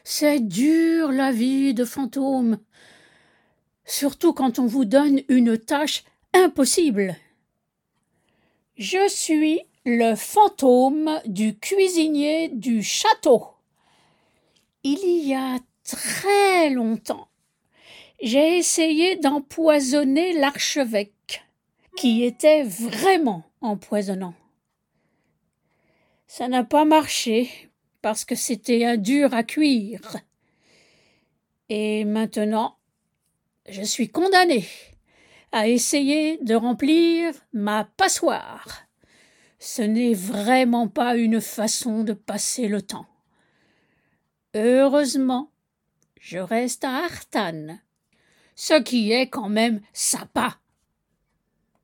C'est dur la vie de fantôme, surtout quand on vous donne une tâche impossible. Je suis le fantôme du cuisinier du château. Il y a très longtemps, j'ai essayé d'empoisonner l'archevêque, qui était vraiment empoisonnant. Ça n'a pas marché, parce que c'était un dur à cuire. Et maintenant, je suis condamné à essayer de remplir ma passoire. Ce n'est vraiment pas une façon de passer le temps. Heureusement, je reste à Artane, ce qui est quand même sympa.